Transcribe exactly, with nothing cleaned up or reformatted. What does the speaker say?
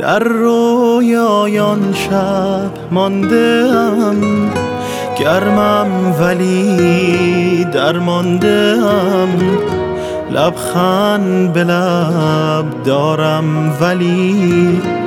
در رویایان شب ماندم، گرمم ولی درماندم، لبخند به لب دارم ولی